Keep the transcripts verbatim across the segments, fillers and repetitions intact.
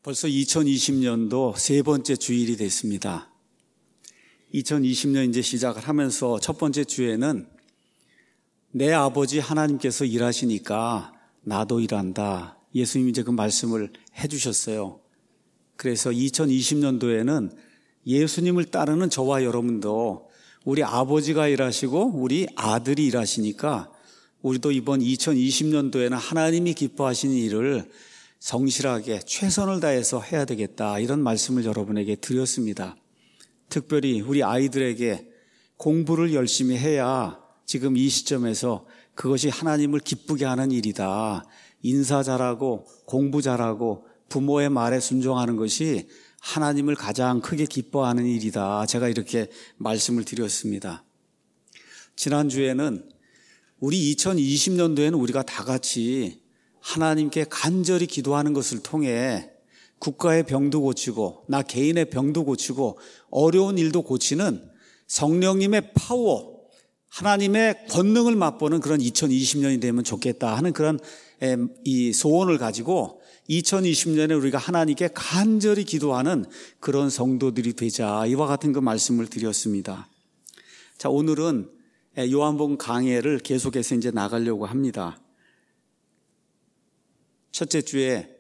벌써 이천이십 년도 세 번째 주일이 됐습니다. 이천이십 년 이제 시작을 하면서 첫 번째 주에는 내 아버지 하나님께서 일하시니까 나도 일한다. 예수님이 이제 그 말씀을 해주셨어요. 그래서 이천이십 년도에는 예수님을 따르는 저와 여러분도 우리 아버지가 일하시고 우리 아들이 일하시니까 우리도 이번 이천이십 년도에는 하나님이 기뻐하시는 일을 성실하게 최선을 다해서 해야 되겠다, 이런 말씀을 여러분에게 드렸습니다. 특별히 우리 아이들에게 공부를 열심히 해야 지금 이 시점에서 그것이 하나님을 기쁘게 하는 일이다. 인사 잘하고 공부 잘하고 부모의 말에 순종하는 것이 하나님을 가장 크게 기뻐하는 일이다. 제가 이렇게 말씀을 드렸습니다. 지난주에는 우리 이천이십 년도에는 우리가 다 같이 하나님께 간절히 기도하는 것을 통해 국가의 병도 고치고 나 개인의 병도 고치고 어려운 일도 고치는 성령님의 파워, 하나님의 권능을 맛보는 그런 이천이십 년이 되면 좋겠다 하는 그런 이 소원을 가지고 이천이십 년에 우리가 하나님께 간절히 기도하는 그런 성도들이 되자, 이와 같은 그 말씀을 드렸습니다. 자, 오늘은 요한복음 강해를 계속해서 이제 나가려고 합니다. 첫째 주에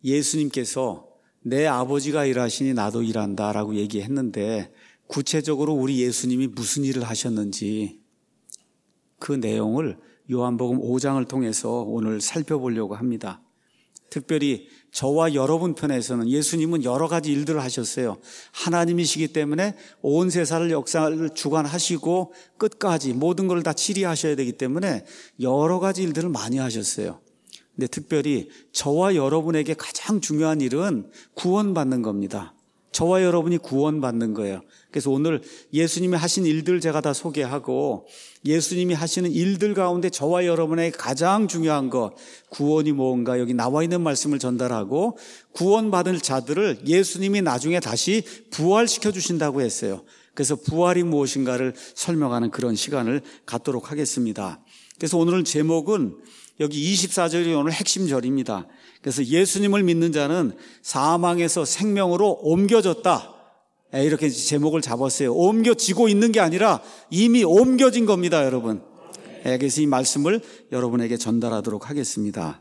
예수님께서 내 아버지가 일하시니 나도 일한다 라고 얘기했는데, 구체적으로 우리 예수님이 무슨 일을 하셨는지 그 내용을 요한복음 오 장을 통해서 오늘 살펴보려고 합니다. 특별히 저와 여러분 편에서는 예수님은 여러 가지 일들을 하셨어요. 하나님이시기 때문에 온 세상을 역사를 주관하시고 끝까지 모든 걸 다 치리하셔야 되기 때문에 여러 가지 일들을 많이 하셨어요. 근데 특별히 저와 여러분에게 가장 중요한 일은 구원받는 겁니다. 저와 여러분이 구원받는 거예요. 그래서 오늘 예수님이 하신 일들 제가 다 소개하고, 예수님이 하시는 일들 가운데 저와 여러분에게 가장 중요한 것, 구원이 뭔가 여기 나와 있는 말씀을 전달하고, 구원받을 자들을 예수님이 나중에 다시 부활시켜 주신다고 했어요. 그래서 부활이 무엇인가를 설명하는 그런 시간을 갖도록 하겠습니다. 그래서 오늘 제목은 여기 이십사 절이 오늘 핵심 절입니다. 그래서 예수님을 믿는 자는 사망에서 생명으로 옮겨졌다, 이렇게 제목을 잡았어요. 옮겨지고 있는 게 아니라 이미 옮겨진 겁니다, 여러분. 그래서 이 말씀을 여러분에게 전달하도록 하겠습니다.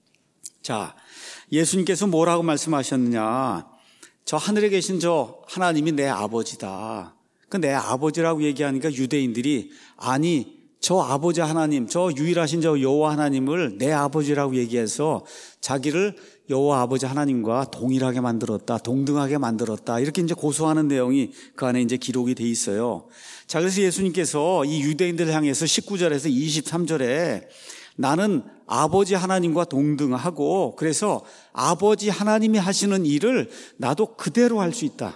자, 예수님께서 뭐라고 말씀하셨느냐? 저 하늘에 계신 저 하나님이 내 아버지다. 그 내 아버지라고 얘기하니까 유대인들이 아니, 저 아버지 하나님, 저 유일하신 저 여호와 하나님을 내 아버지라고 얘기해서 자기를 여호와 아버지 하나님과 동일하게 만들었다, 동등하게 만들었다, 이렇게 이제 고소하는 내용이 그 안에 이제 기록이 돼 있어요. 자, 그래서 예수님께서 이 유대인들을 향해서 십구 절에서 이십삼 절에 나는 아버지 하나님과 동등하고, 그래서 아버지 하나님이 하시는 일을 나도 그대로 할 수 있다.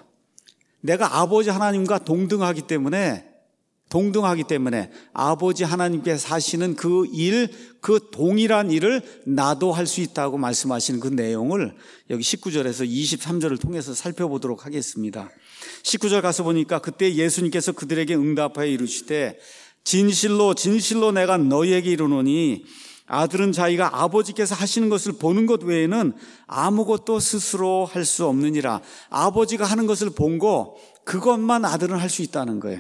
내가 아버지 하나님과 동등하기 때문에 동등하기 때문에 아버지 하나님께서 하시는 그 일, 그 동일한 일을 나도 할 수 있다고 말씀하시는 그 내용을 여기 십구 절에서 이십삼 절을 통해서 살펴보도록 하겠습니다. 십구 절 가서 보니까 그때 예수님께서 그들에게 응답하여 이르시되 진실로 진실로 내가 너희에게 이르노니 아들은 자기가 아버지께서 하시는 것을 보는 것 외에는 아무것도 스스로 할 수 없느니라. 아버지가 하는 것을 본 거, 그것만 아들은 할 수 있다는 거예요.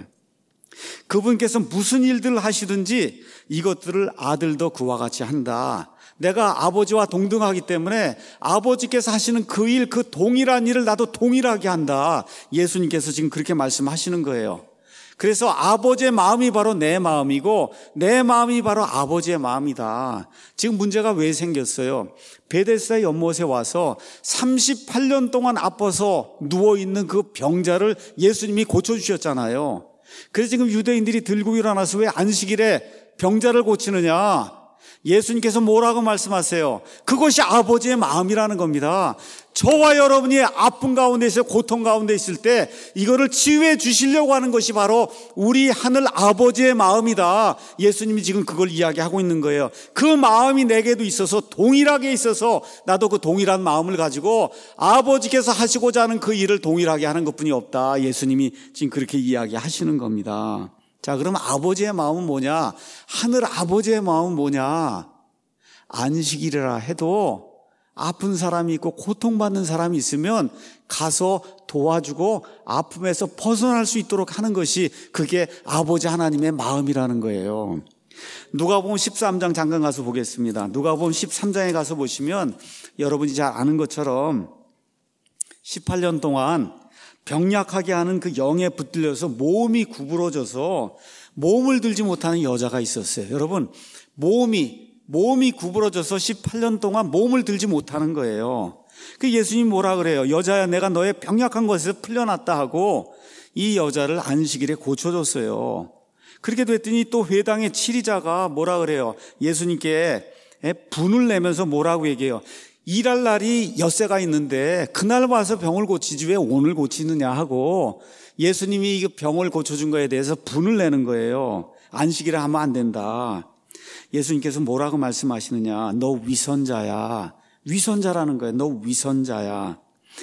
그분께서 무슨 일들을 하시든지 이것들을 아들도 그와 같이 한다. 내가 아버지와 동등하기 때문에 아버지께서 하시는 그 일, 그 동일한 일을 나도 동일하게 한다. 예수님께서 지금 그렇게 말씀하시는 거예요. 그래서 아버지의 마음이 바로 내 마음이고 내 마음이 바로 아버지의 마음이다. 지금 문제가 왜 생겼어요? 베데스다 연못에 와서 삼십팔 년 동안 아파서 누워있는 그 병자를 예수님이 고쳐주셨잖아요. 그래서 지금 유대인들이 들고 일어나서 왜 안식일에 병자를 고치느냐? 예수님께서 뭐라고 말씀하세요? 그것이 아버지의 마음이라는 겁니다. 저와 여러분이 아픔 가운데 있어 고통 가운데 있을 때 이거를 치유해 주시려고 하는 것이 바로 우리 하늘 아버지의 마음이다. 예수님이 지금 그걸 이야기하고 있는 거예요. 그 마음이 내게도 있어서 동일하게 있어서 나도 그 동일한 마음을 가지고 아버지께서 하시고자 하는 그 일을 동일하게 하는 것뿐이 없다. 예수님이 지금 그렇게 이야기하시는 겁니다. 자, 그럼 아버지의 마음은 뭐냐? 하늘 아버지의 마음은 뭐냐? 안식일이라 해도 아픈 사람이 있고 고통받는 사람이 있으면 가서 도와주고 아픔에서 벗어날 수 있도록 하는 것이 그게 아버지 하나님의 마음이라는 거예요. 누가복음 십삼 장 잠깐 가서 보겠습니다. 누가복음 십삼 장에 가서 보시면 여러분이 잘 아는 것처럼 십팔 년 동안 병약하게 하는 그 영에 붙들려서 몸이 구부러져서 몸을 들지 못하는 여자가 있었어요. 여러분, 몸이 몸이 구부러져서 십팔 년 동안 몸을 들지 못하는 거예요. 그 예수님 뭐라 그래요? 여자야, 내가 너의 병약한 것에서 풀려났다 하고 이 여자를 안식일에 고쳐줬어요. 그렇게 됐더니 또 회당의 치리자가 뭐라 그래요? 예수님께 분을 내면서 뭐라고 얘기해요? 일할 날이 엿새가 있는데 그날 와서 병을 고치지 왜 오늘 고치느냐 하고 예수님이 이 병을 고쳐준 거에 대해서 분을 내는 거예요. 안식일에 하면 안 된다. 예수님께서 뭐라고 말씀하시느냐? 너 위선자야. 위선자라는 거예요. 너 위선자야.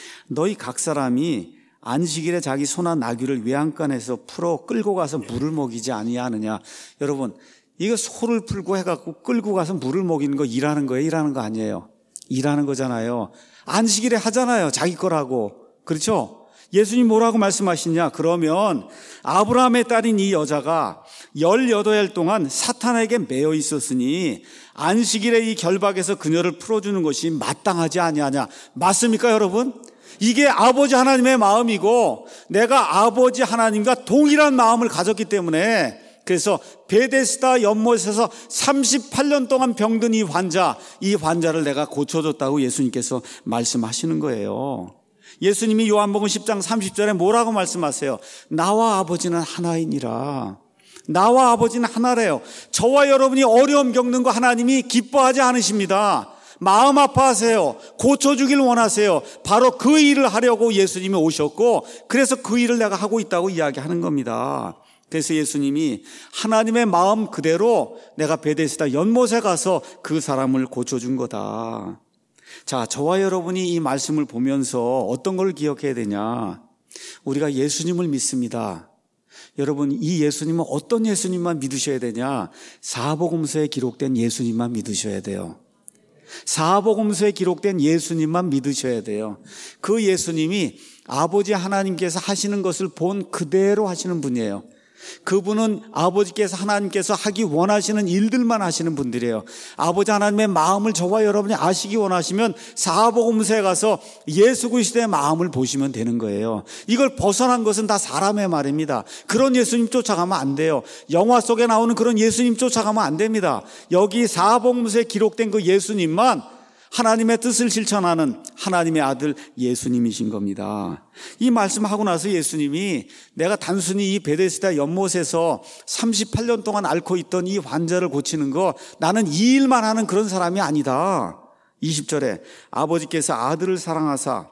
너희 각 사람이 안식일에 자기 소나 나귀를 외양간에서 풀어 끌고 가서 물을 먹이지 아니하느냐. 여러분, 이거 소를 풀고 해갖고 끌고 가서 물을 먹이는 거 일하는 거예요? 일하는 거 아니에요? 일하는 거잖아요. 안식일에 하잖아요. 자기 거라고. 그렇죠? 예수님 뭐라고 말씀하시냐? 그러면 아브라함의 딸인 이 여자가 열여덟 일 동안 사탄에게 매여 있었으니 안식일에 이 결박에서 그녀를 풀어주는 것이 마땅하지 아니하냐. 맞습니까, 여러분? 이게 아버지 하나님의 마음이고 내가 아버지 하나님과 동일한 마음을 가졌기 때문에 그래서 베데스다 연못에서 삼십팔 년 동안 병든 이 환자, 이 환자를 내가 고쳐줬다고 예수님께서 말씀하시는 거예요. 예수님이 요한복음 십 장 삼십 절에 뭐라고 말씀하세요? 나와 아버지는 하나이니라. 나와 아버지는 하나래요. 저와 여러분이 어려움 겪는 거 하나님이 기뻐하지 않으십니다. 마음 아파하세요. 고쳐주길 원하세요. 바로 그 일을 하려고 예수님이 오셨고 그래서 그 일을 내가 하고 있다고 이야기하는 겁니다. 그래서 예수님이 하나님의 마음 그대로 내가 베데스다 연못에 가서 그 사람을 고쳐준 거다. 자, 저와 여러분이 이 말씀을 보면서 어떤 걸 기억해야 되냐? 우리가 예수님을 믿습니다. 여러분, 이 예수님은 어떤 예수님만 믿으셔야 되냐? 사복음서에 기록된 예수님만 믿으셔야 돼요. 사복음서에 기록된 예수님만 믿으셔야 돼요. 그 예수님이 아버지 하나님께서 하시는 것을 본 그대로 하시는 분이에요. 그분은 아버지께서 하나님께서 하기 원하시는 일들만 하시는 분들이에요. 아버지 하나님의 마음을 저와 여러분이 아시기 원하시면 사복음서에 가서 예수 그리스도의 마음을 보시면 되는 거예요. 이걸 벗어난 것은 다 사람의 말입니다. 그런 예수님 쫓아가면 안 돼요. 영화 속에 나오는 그런 예수님 쫓아가면 안 됩니다. 여기 사복음서에 기록된 그 예수님만 하나님의 뜻을 실천하는 하나님의 아들 예수님이신 겁니다. 이 말씀하고 나서 예수님이 내가 단순히 이 베데스다 연못에서 삼십팔 년 동안 앓고 있던 이 환자를 고치는 거 나는 이 일만 하는 그런 사람이 아니다. 이십 절에 아버지께서 아들을 사랑하사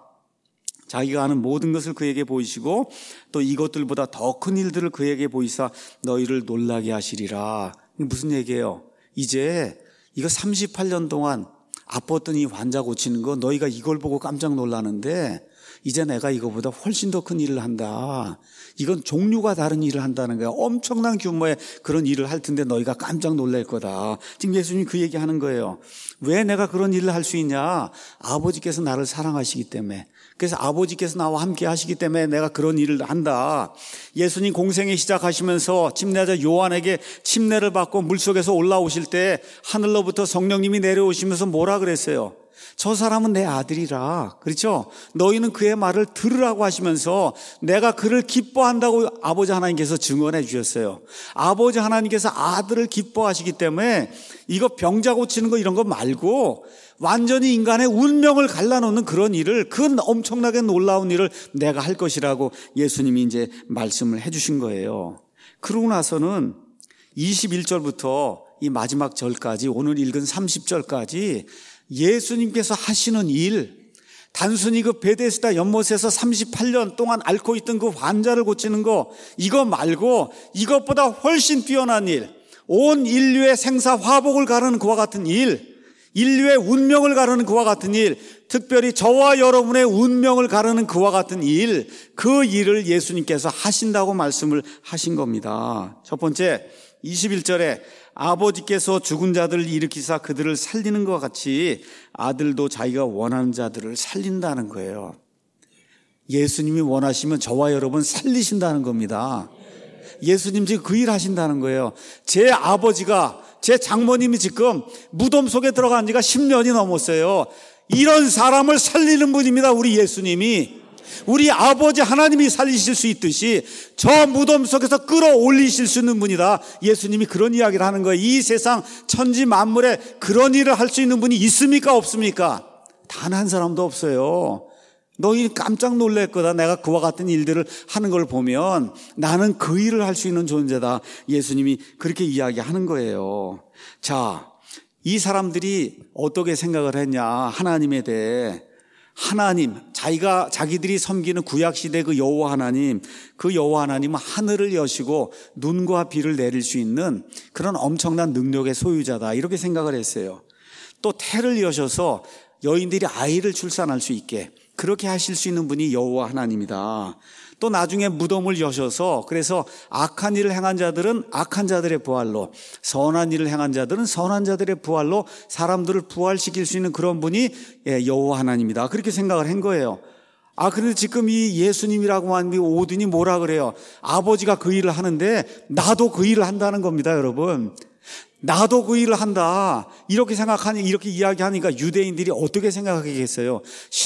자기가 하는 모든 것을 그에게 보이시고 또 이것들보다 더 큰 일들을 그에게 보이사 너희를 놀라게 하시리라. 무슨 얘기예요? 이제 이거 삼십팔 년 동안 아팠던 이 환자 고치는 거 너희가 이걸 보고 깜짝 놀라는데 이제 내가 이거보다 훨씬 더 큰 일을 한다. 이건 종류가 다른 일을 한다는 거야. 엄청난 규모의 그런 일을 할 텐데 너희가 깜짝 놀랄 거다. 지금 예수님이 그 얘기하는 거예요. 왜 내가 그런 일을 할 수 있냐? 아버지께서 나를 사랑하시기 때문에. 그래서 아버지께서 나와 함께 하시기 때문에 내가 그런 일을 한다. 예수님 공생애 시작하시면서 침례자 요한에게 침례를 받고 물속에서 올라오실 때 하늘로부터 성령님이 내려오시면서 뭐라 그랬어요? 저 사람은 내 아들이라. 그렇죠? 너희는 그의 말을 들으라고 하시면서 내가 그를 기뻐한다고 아버지 하나님께서 증언해 주셨어요. 아버지 하나님께서 아들을 기뻐하시기 때문에 이거 병자 고치는 거 이런 거 말고 완전히 인간의 운명을 갈라놓는 그런 일을, 그 엄청나게 놀라운 일을 내가 할 것이라고 예수님이 이제 말씀을 해 주신 거예요. 그러고 나서는 이십일 절부터 이 마지막 절까지, 오늘 읽은 삼십 절까지 예수님께서 하시는 일, 단순히 그 베데스다 연못에서 삼십팔 년 동안 앓고 있던 그 환자를 고치는 거, 이거 말고 이것보다 훨씬 뛰어난 일, 온 인류의 생사 화복을 가르는 그와 같은 일, 인류의 운명을 가르는 그와 같은 일, 특별히 저와 여러분의 운명을 가르는 그와 같은 일, 그 일을 예수님께서 하신다고 말씀을 하신 겁니다. 첫 번째, 이십일 절에 아버지께서 죽은 자들을 일으키사 그들을 살리는 것 같이 아들도 자기가 원하는 자들을 살린다는 거예요. 예수님이 원하시면 저와 여러분 살리신다는 겁니다. 예수님 지금 그 일 하신다는 거예요. 제 아버지가, 제 장모님이 지금 무덤 속에 들어간 지가 십 년이 넘었어요. 이런 사람을 살리는 분입니다. 우리 예수님이. 우리 아버지 하나님이 살리실 수 있듯이 저 무덤 속에서 끌어올리실 수 있는 분이다. 예수님이 그런 이야기를 하는 거예요. 이 세상 천지 만물에 그런 일을 할 수 있는 분이 있습니까? 없습니까? 단 한 사람도 없어요. 너희 깜짝 놀랄 거다. 내가 그와 같은 일들을 하는 걸 보면 나는 그 일을 할 수 있는 존재다. 예수님이 그렇게 이야기하는 거예요. 자, 이 사람들이 어떻게 생각을 했냐, 하나님에 대해. 하나님, 자기가 자기들이 섬기는 구약시대 그 여호와 하나님, 그 여호와 하나님은 하늘을 여시고 눈과 비를 내릴 수 있는 그런 엄청난 능력의 소유자다, 이렇게 생각을 했어요. 또 태를 여셔서 여인들이 아이를 출산할 수 있게 그렇게 하실 수 있는 분이 여호와 하나님이다. 또 나중에 무덤을 여셔서 그래서 악한 일을 행한 자들은 악한 자들의 부활로, 선한 일을 행한 자들은 선한 자들의 부활로 사람들을 부활시킬 수 있는 그런 분이 여호와 하나님이다, 그렇게 생각을 한 거예요. 아, 그런데 지금 이 예수님이라고 하는 이 오든이 뭐라 그래요? 아버지가 그 일을 하는데 나도 그 일을 한다는 겁니다, 여러분. 나도 그 일을 한다, 이렇게 생각하니, 이렇게 이야기하니까 유대인들이 어떻게 생각하겠어요?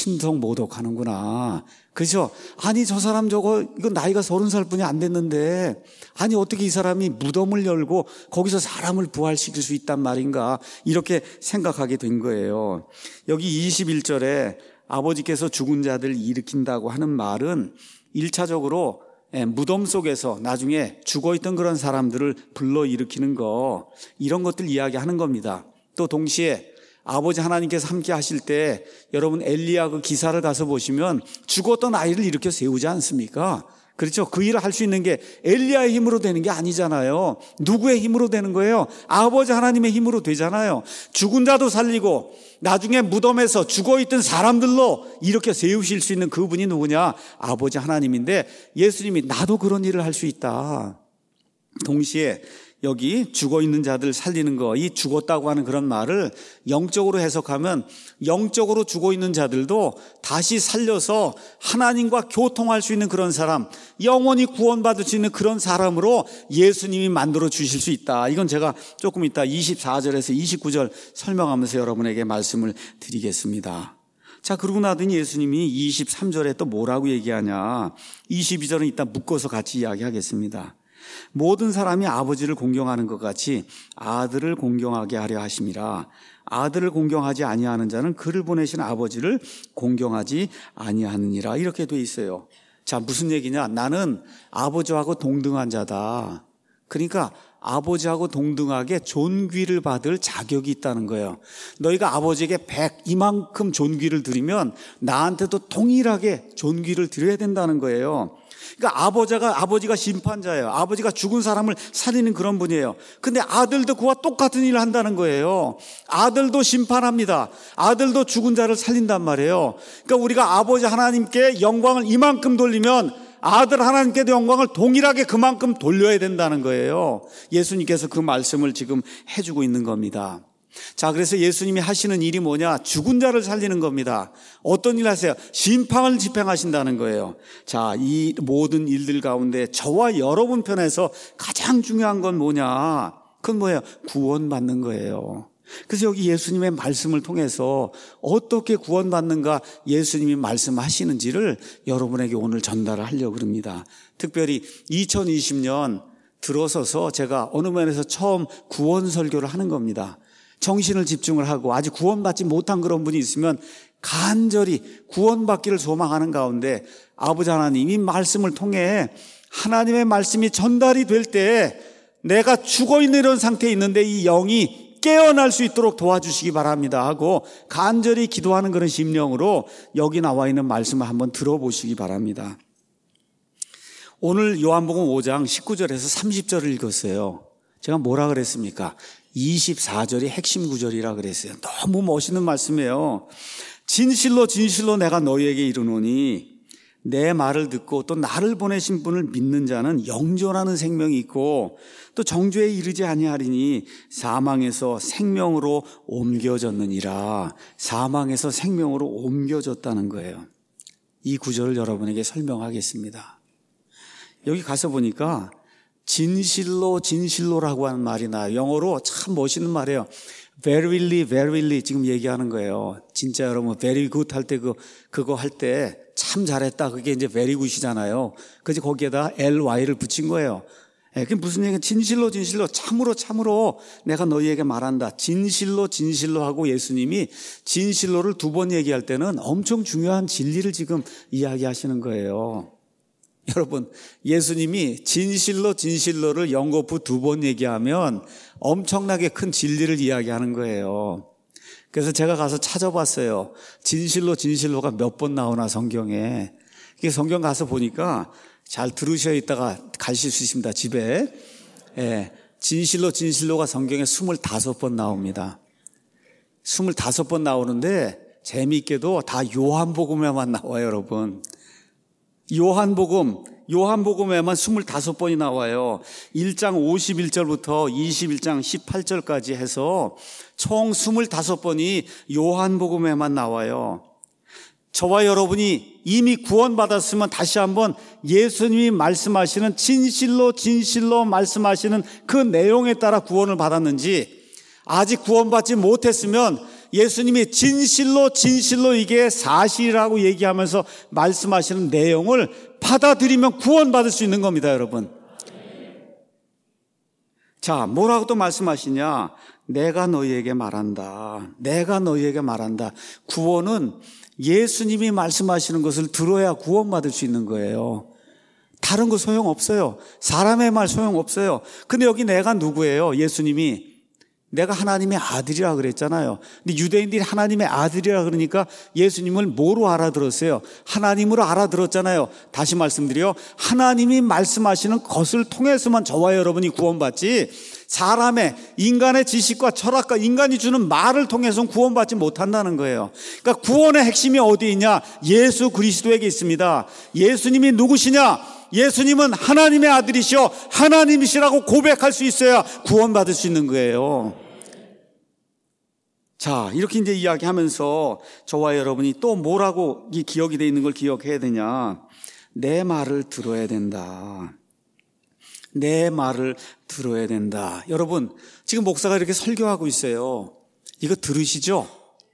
신성모독하는구나. 그죠? 아니, 저 사람 저거, 이거 나이가 서른 살 뿐이 안 됐는데, 아니, 어떻게 이 사람이 무덤을 열고 거기서 사람을 부활시킬 수 있단 말인가? 이렇게 생각하게 된 거예요. 여기 이십일 절에 아버지께서 죽은 자들을 일으킨다고 하는 말은 일 차적으로 무덤 속에서 나중에 죽어있던 그런 사람들을 불러일으키는 거, 이런 것들 이야기하는 겁니다. 또 동시에 아버지 하나님께서 함께 하실 때 여러분 엘리야 그 기사를 가서 보시면 죽었던 아이를 일으켜 세우지 않습니까? 그렇죠? 그 일을 할 수 있는 게 엘리야의 힘으로 되는 게 아니잖아요. 누구의 힘으로 되는 거예요? 아버지 하나님의 힘으로 되잖아요. 죽은 자도 살리고 나중에 무덤에서 죽어있던 사람들로 일으켜 세우실 수 있는 그분이 누구냐? 아버지 하나님인데 예수님이 나도 그런 일을 할 수 있다. 동시에 여기 죽어있는 자들 살리는 거, 이 죽었다고 하는 그런 말을 영적으로 해석하면 영적으로 죽어있는 자들도 다시 살려서 하나님과 교통할 수 있는 그런 사람, 영원히 구원받을 수 있는 그런 사람으로 예수님이 만들어 주실 수 있다. 이건 제가 조금 이따 이십사 절에서 이십구 절 설명하면서 여러분에게 말씀을 드리겠습니다. 자, 그러고 나더니 예수님이 이십삼 절에 또 뭐라고 얘기하냐, 이십이 절은 이따 묶어서 같이 이야기하겠습니다. 모든 사람이 아버지를 공경하는 것 같이 아들을 공경하게 하려 하심이라. 아들을 공경하지 아니하는 자는 그를 보내신 아버지를 공경하지 아니하느니라. 이렇게 돼 있어요. 자, 무슨 얘기냐? 나는 아버지하고 동등한 자다. 그러니까 아버지하고 동등하게 존귀를 받을 자격이 있다는 거예요. 너희가 아버지에게 백 이만큼 존귀를 드리면 나한테도 동일하게 존귀를 드려야 된다는 거예요. 그러니까 아버지가, 아버지가 심판자예요. 아버지가 죽은 사람을 살리는 그런 분이에요. 근데 아들도 그와 똑같은 일을 한다는 거예요. 아들도 심판합니다. 아들도 죽은 자를 살린단 말이에요. 그러니까 우리가 아버지 하나님께 영광을 이만큼 돌리면 아들 하나님께도 영광을 동일하게 그만큼 돌려야 된다는 거예요. 예수님께서 그 말씀을 지금 해주고 있는 겁니다. 자, 그래서 예수님이 하시는 일이 뭐냐? 죽은 자를 살리는 겁니다. 어떤 일 하세요? 심판을 집행하신다는 거예요. 자, 이 모든 일들 가운데 저와 여러분 편에서 가장 중요한 건 뭐냐? 그건 뭐예요? 구원받는 거예요. 그래서 여기 예수님의 말씀을 통해서 어떻게 구원받는가 예수님이 말씀하시는지를 여러분에게 오늘 전달을 하려고 합니다. 특별히 이천이십 년 들어서서 제가 어느 면에서 처음 구원 설교를 하는 겁니다. 정신을 집중을 하고 아직 구원받지 못한 그런 분이 있으면 간절히 구원받기를 소망하는 가운데 아버지 하나님이 말씀을 통해 하나님의 말씀이 전달이 될 때 내가 죽어있는 이런 상태에 있는데 이 영이 깨어날 수 있도록 도와주시기 바랍니다 하고 간절히 기도하는 그런 심령으로 여기 나와 있는 말씀을 한번 들어보시기 바랍니다. 오늘 요한복음 오 장 십구 절에서 삼십 절을 읽었어요. 제가 뭐라 그랬습니까? 이십사 절이 핵심 구절이라 그랬어요. 너무 멋있는 말씀이에요. 진실로 진실로 내가 너희에게 이르노니 내 말을 듣고 또 나를 보내신 분을 믿는 자는 영존하는 생명이 있고 또 정죄에 이르지 아니하리니 사망에서 생명으로 옮겨졌느니라. 사망에서 생명으로 옮겨졌다는 거예요. 이 구절을 여러분에게 설명하겠습니다. 여기 가서 보니까 진실로 진실로라고 하는 말이 나요. 영어로 참 멋있는 말이에요. Verily, verily 지금 얘기하는 거예요. 진짜 여러분 very good 할 때 그, 그거 할 때 참 잘했다. 그게 이제 very good이잖아요. 그래서 거기에다 ely를 붙인 거예요. 예, 그게 무슨 얘기냐. 진실로 진실로 참으로 참으로 내가 너희에게 말한다. 진실로 진실로 하고 예수님이 진실로를 두 번 얘기할 때는 엄청 중요한 진리를 지금 이야기하시는 거예요. 여러분, 예수님이 진실로 진실로를 연거푸 두 번 얘기하면 엄청나게 큰 진리를 이야기하는 거예요. 그래서 제가 가서 찾아봤어요. 진실로 진실로가 몇 번 나오나 성경에. 이게 성경 가서 보니까 잘 들으셔야 있다가 가실 수 있습니다. 집에. 예, 진실로 진실로가 성경에 스물다섯 번 나옵니다. 스물다섯 번 나오는데 재미있게도 다 요한복음에만 나와요, 여러분. 요한복음, 요한복음에만 스물다섯 번이 나와요. 일 장 오십일 절부터 이십일 장 십팔 절까지 해서 총 스물다섯 번이 요한복음에만 나와요. 저와 여러분이 이미 구원받았으면 다시 한번 예수님이 말씀하시는 진실로 진실로 말씀하시는 그 내용에 따라 구원을 받았는지, 아직 구원받지 못했으면 예수님이 진실로 진실로 이게 사실이라고 얘기하면서 말씀하시는 내용을 받아들이면 구원받을 수 있는 겁니다, 여러분. 자, 뭐라고 또 말씀하시냐? 내가 너희에게 말한다. 내가 너희에게 말한다. 구원은 예수님이 말씀하시는 것을 들어야 구원받을 수 있는 거예요. 다른 거 소용없어요. 사람의 말 소용없어요. 근데 여기 내가 누구예요? 예수님이 내가 하나님의 아들이라 그랬잖아요. 근데 유대인들이 하나님의 아들이라 그러니까 예수님을 뭐로 알아들었어요? 하나님으로 알아들었잖아요. 다시 말씀드려, 하나님이 말씀하시는 것을 통해서만 저와 여러분이 구원받지, 사람의 인간의 지식과 철학과 인간이 주는 말을 통해서는 구원받지 못한다는 거예요. 그러니까 구원의 핵심이 어디 있냐? 예수 그리스도에게 있습니다. 예수님이 누구시냐? 예수님은 하나님의 아들이시오, 하나님이시라고 고백할 수 있어야 구원받을 수 있는 거예요. 자, 이렇게 이제 이야기하면서 저와 여러분이 또 뭐라고 이 기억이 되어 있는 걸 기억해야 되냐? 내 말을 들어야 된다. 내 말을 들어야 된다. 여러분, 지금 목사가 이렇게 설교하고 있어요. 이거 들으시죠?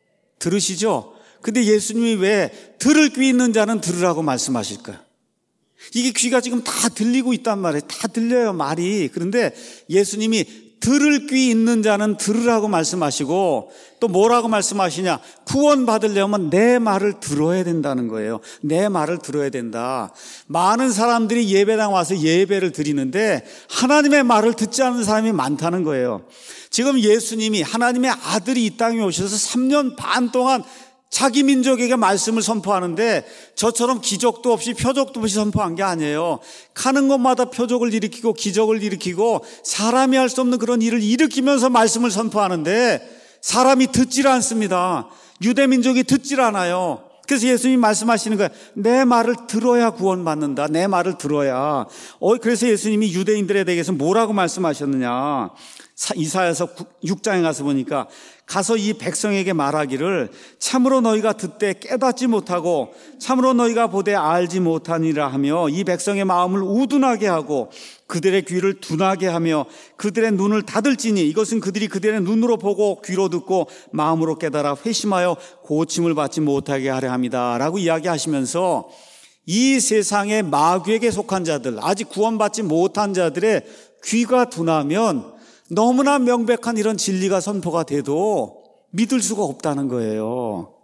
들으시죠? 근데 예수님이 왜 들을 귀 있는 자는 들으라고 말씀하실까요? 이게 귀가 지금 다 들리고 있단 말이에요. 다 들려요, 말이. 그런데 예수님이 들을 귀 있는 자는 들으라고 말씀하시고 또 뭐라고 말씀하시냐? 구원 받으려면 내 말을 들어야 된다는 거예요. 내 말을 들어야 된다. 많은 사람들이 예배당 와서 예배를 드리는데 하나님의 말을 듣지 않는 사람이 많다는 거예요. 지금 예수님이 하나님의 아들이 이 땅에 오셔서 삼 년 반 동안 자기 민족에게 말씀을 선포하는데 저처럼 기적도 없이 표적도 없이 선포한 게 아니에요. 가는 곳마다 표적을 일으키고 기적을 일으키고 사람이 할 수 없는 그런 일을 일으키면서 말씀을 선포하는데 사람이 듣질 않습니다. 유대 민족이 듣질 않아요. 그래서 예수님이 말씀하시는 거예요. 내 말을 들어야 구원받는다. 내 말을 들어야. 어, 그래서 예수님이 유대인들에 대해서 뭐라고 말씀하셨느냐? 이사야서 육 장에 가서 보니까 가서 이 백성에게 말하기를 참으로 너희가 듣되 깨닫지 못하고 참으로 너희가 보되 알지 못하니라 하며 이 백성의 마음을 우둔하게 하고 그들의 귀를 둔하게 하며 그들의 눈을 닫을지니 이것은 그들이 그들의 눈으로 보고 귀로 듣고 마음으로 깨달아 회심하여 고침을 받지 못하게 하려 함이다 라고 이야기하시면서 이 세상의 마귀에게 속한 자들, 아직 구원받지 못한 자들의 귀가 둔하면 너무나 명백한 이런 진리가 선포가 돼도 믿을 수가 없다는 거예요.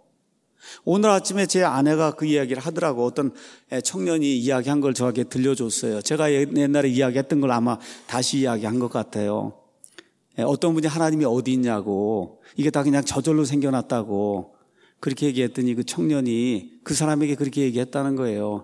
오늘 아침에 제 아내가 그 이야기를 하더라고. 어떤 청년이 이야기한 걸 저에게 들려줬어요. 제가 옛날에 이야기했던 걸 아마 다시 이야기한 것 같아요. 어떤 분이 하나님이 어디 있냐고, 이게 다 그냥 저절로 생겨났다고 그렇게 얘기했더니 그 청년이 그 사람에게 그렇게 얘기했다는 거예요.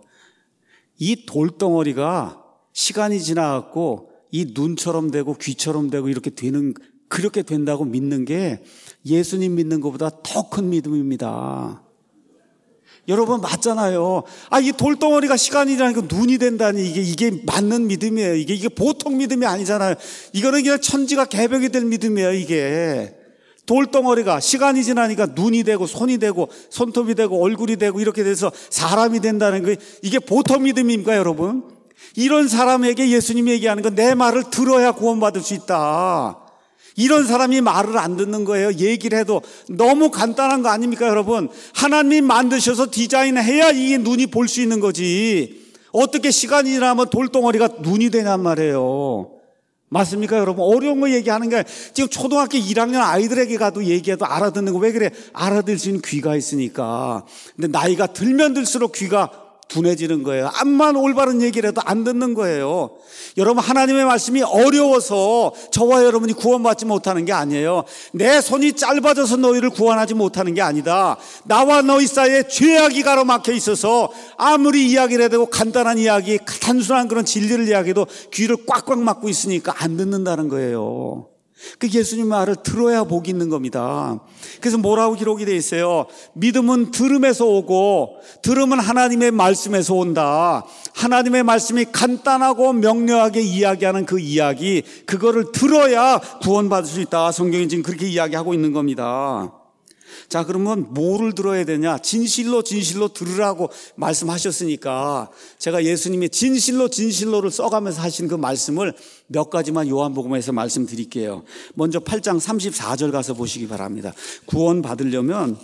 이 돌덩어리가 시간이 지나갔고 이 눈처럼 되고 귀처럼 되고 이렇게 되는, 그렇게 된다고 믿는 게 예수님 믿는 것보다 더 큰 믿음입니다. 여러분 맞잖아요. 아, 이 돌덩어리가 시간이라니까 눈이 된다니 이게 이게 맞는 믿음이에요. 이게 이게 보통 믿음이 아니잖아요. 이거는 그냥 천지가 개벽이 될 믿음이에요. 이게 돌덩어리가 시간이 지나니까 눈이 되고 손이 되고 손톱이 되고 얼굴이 되고 이렇게 돼서 사람이 된다는 거, 이게 보통 믿음입니까, 여러분? 이런 사람에게 예수님이 얘기하는 건 내 말을 들어야 구원받을 수 있다. 이런 사람이 말을 안 듣는 거예요. 얘기를 해도 너무 간단한 거 아닙니까, 여러분? 하나님이 만드셔서 디자인해야 이게 눈이 볼 수 있는 거지. 어떻게 시간이 지나면 돌덩어리가 눈이 되냔 말이에요. 맞습니까, 여러분? 어려운 거 얘기하는 게, 지금 초등학교 일 학년 아이들에게 가도 얘기해도 알아듣는 거 왜 그래? 알아들 수 있는 귀가 있으니까. 근데 나이가 들면 들수록 귀가 둔해지는 거예요. 암만 올바른 얘기를 해도 안 듣는 거예요. 여러분, 하나님의 말씀이 어려워서 저와 여러분이 구원받지 못하는 게 아니에요. 내 손이 짧아져서 너희를 구원하지 못하는 게 아니다. 나와 너희 사이에 죄악이 가로막혀 있어서 아무리 이야기를 해도 간단한 이야기, 단순한 그런 진리를 이야기해도 귀를 꽉꽉 막고 있으니까 안 듣는다는 거예요. 그 예수님 말을 들어야 복이 있는 겁니다. 그래서 뭐라고 기록이 되어 있어요? 믿음은 들음에서 오고 들음은 하나님의 말씀에서 온다. 하나님의 말씀이 간단하고 명료하게 이야기하는 그 이야기, 그거를 들어야 구원받을 수 있다. 성경이 지금 그렇게 이야기하고 있는 겁니다. 자, 그러면 뭐를 들어야 되냐? 진실로 진실로 들으라고 말씀하셨으니까 제가 예수님이 진실로 진실로를 써가면서 하신 그 말씀을 몇 가지만 요한복음에서 말씀드릴게요. 먼저 팔 장 삼십사 절 가서 보시기 바랍니다. 구원 받으려면